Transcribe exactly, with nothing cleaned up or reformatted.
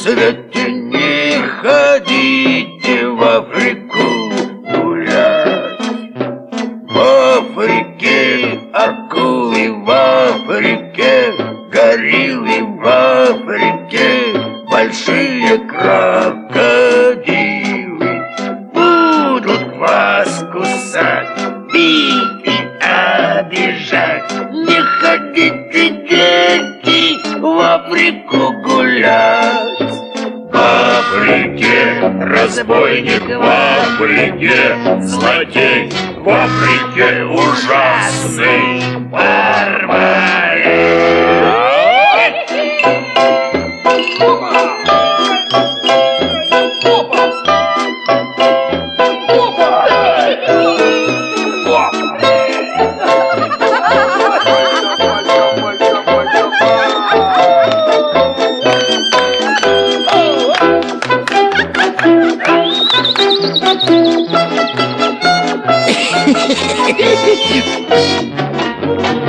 свете не ходите в Африку гулять. В Африке акулы, в Африке гориллы, в Африке большие крокодилы. Будут вас кусать, бить и обижать. Не ходите, дети, в Африку гулять. В Африке разбойник, в Африке злодей, в Африке ужасный барбарей. Hehehehe